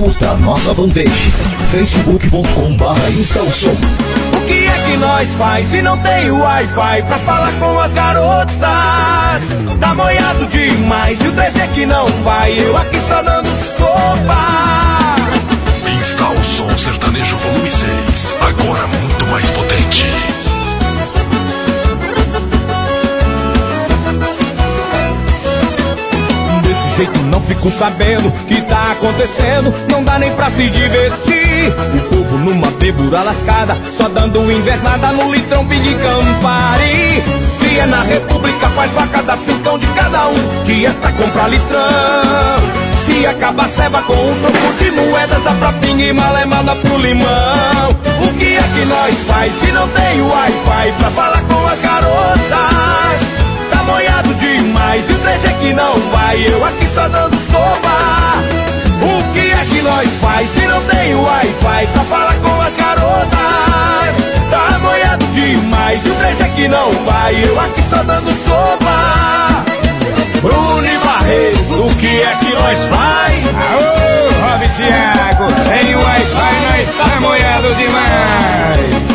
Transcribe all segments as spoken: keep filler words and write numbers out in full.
Curta a nossa fanpage facebook ponto com barra Instalsom. O que é que nós faz se não tem o Wi-Fi pra falar com as garotas? Tá molhado demais e o três G que não vai, eu aqui só dando sopa. Instalsom Sertanejo Volume seis, agora muito mais potente. Desse jeito não fico sabendo o que tá acontecendo, não dá nem pra se divertir. O povo numa bebura lascada, só dando invernada no litrão Big Campari. Se é na República faz vaca, dá cincão de cada um, que é pra comprar litrão. Se acaba a ceva com um troco de moedas, dá pra pinga e malemada pro limão. O que é que nós faz se não tem o Wi-Fi pra falar com as garotas? Tá molhado demais e o três G que não vai, eu aqui só dando sopa. O que é que nós faz se não tem o Wi-Fi pra falar com as garotas? Tá molhado demais e o três G que não vai, eu aqui só dando sopa. Bruno e Barreto, o que é que nós faz? Aô, Rob Thiago, sem o Wi-Fi nós tá molhado demais.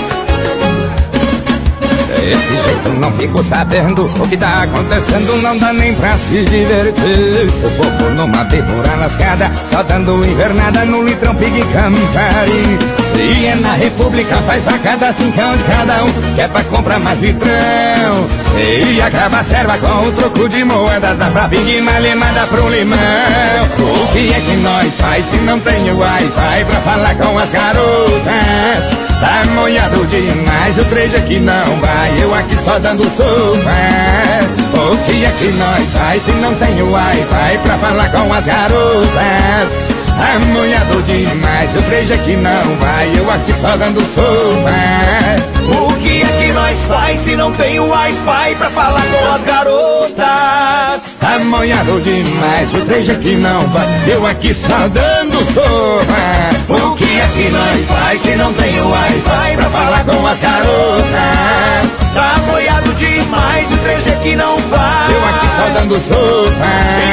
Desse jeito não fico sabendo o que tá acontecendo, não dá nem pra se divertir. O povo numa bebura lascada, só dando invernada no litrão Big Campari. Se é na República faz a cada cincão de cada um, que é pra comprar mais litrão. Se acaba a serva com o troco de moeda, dá pra Big malemada pro limão. O que é que nós faz se não tem o Wi-Fi pra falar com as garotas? Tá molhado demais, o três G que não vai, eu aqui só dando sopa. O que é que nós faz se não tem o Wi-Fi pra falar com as garotas? Tá molhado demais, o três G que não vai, eu aqui só dando sopa. O que é que nós faz se não tem o Wi-Fi pra falar com as garotas? Tá molhado demais, o três G que não vai, eu aqui só dando sopa. O que é que nós faz se não tem o Wi-Fi pra falar com as garotas? Tá molhado demais, o três G que não vai, eu aqui só dando sopa.